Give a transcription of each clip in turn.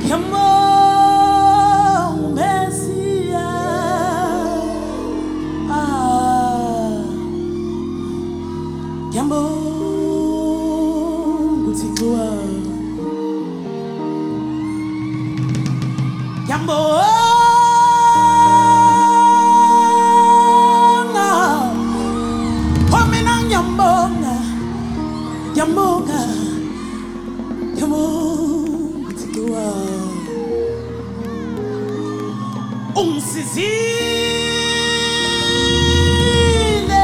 Yambong Messiah, Yambong Utikwa, Yambong Hominang Yambong Yambong Yambong Utikwa. Unsizile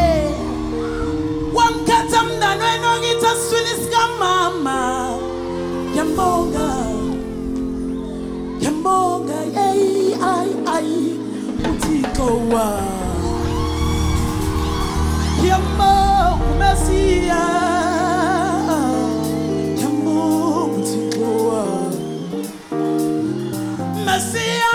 wankatha mntana wena ngithi aswile sikamama. Yambonga yambonga ay uThixo wa yambonga Mesiya yambonga uThixo wa Mesiya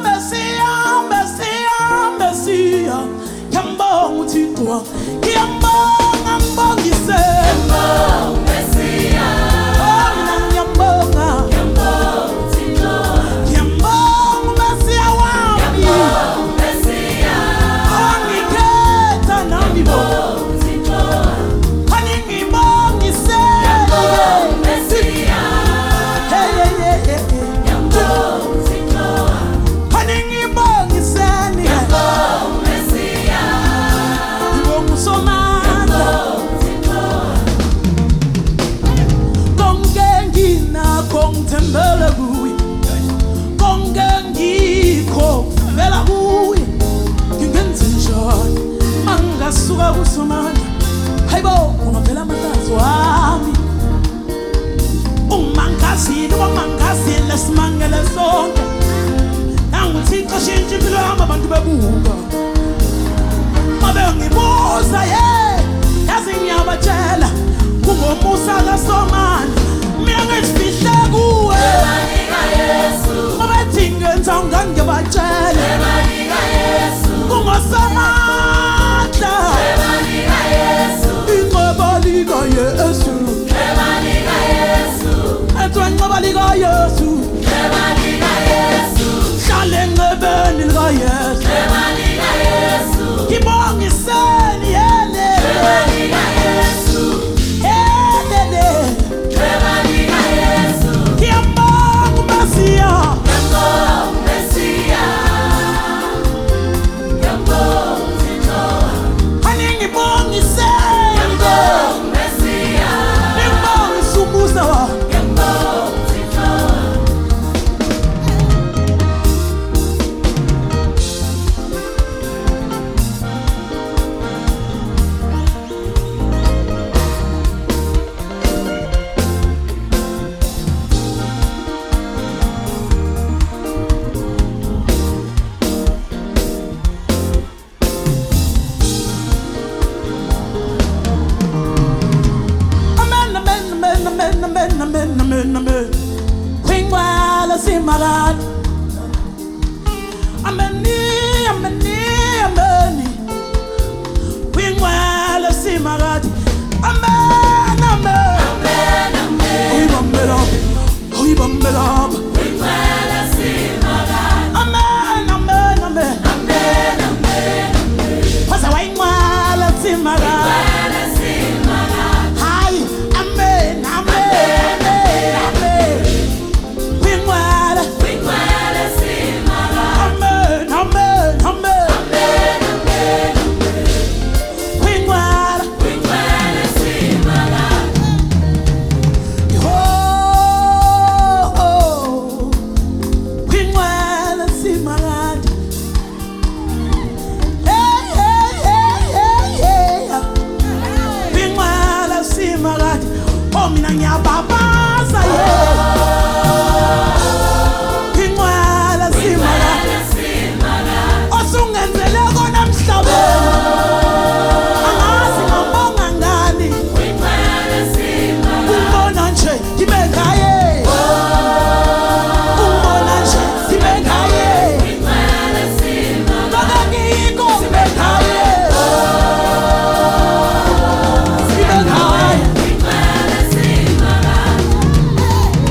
Messiah, Yambong Uthixo, Yambong ambongise, Yambong Messiah, Yambong Uthixo, Yambong Messiah wami, Yambong Messiah, angikhetha nami bo, Uthixo, angibongise, Yambong Messiah, Yambong Uthixo, angibongise ni, Yambong Messiah, ngomsomanda, Uthixo, konke nginakhongithembele kuye, konke ngikhokuvela kuye, ngingenza njani mangasuka kusomanda. Hayibo ungavela amathazo wami umangazile wamangazile simangele sonke nanguThixo shintsha impilo yami abantu bebuka mabe ngibuza yazi ngiyabatshela kungomusa kaSomandla mina ngizifihle kuwe Ebanika Yesu, mabethi ngenza ngangibatshele Ebanika Yesu, kungoSomandla Ebanika Yesu, inqoba lika Yesu Ebanika Yesu, ethwa inqoba lika Yesu Ebanika Yesu, hlale enqebeni lika Yesu Ebanika Yesu, ngibongiseni yele Ebanika Yesu, yele Ebanika Yesu, ngiyambonga uMesiya Yambong Messiah, Yambong Uthixo, aningibongiseni Yambong Messiah, ngibongisa umusa wakho Yambong Uthixo, amen kwingwala simakat ameni kwingwala simakat amen uyibambela Kwinqwela simakat, amen phaza wayingwala simakat Kwinqwela simakat, hayi amen kwingwala Kwinqwela simakat, amen kwingwala Kwinqwela simakat, kwingwala simakat kwingwala simakat oh mina ngiyababaza kwingwala simakat Kwinqwela simakat, osungenzele kona emhlabeni angazi ngabonga ngani Kwinqwela simakat, umbona nje ngibe ngaye umbona nje ngibe ngaye Kwinqwela simakat, loka ngiyikho ngibe ngaye ngibe ngaye Kwinqwela simakat,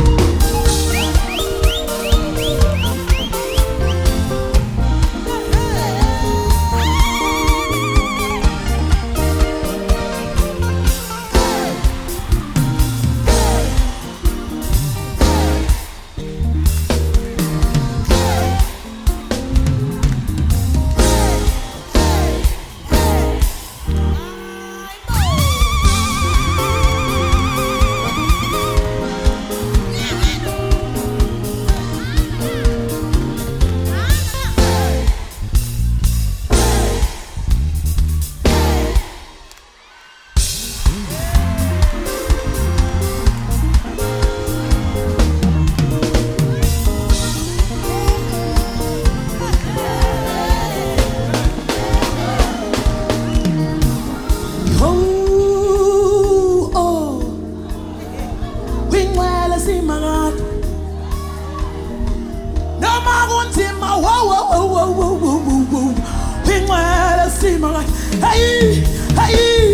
Wingwele simangani Noma kunzima Wingwele simangani Hey, hey